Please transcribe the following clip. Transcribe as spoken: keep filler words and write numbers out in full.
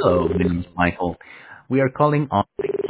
Hello, my name is Michael. We are calling on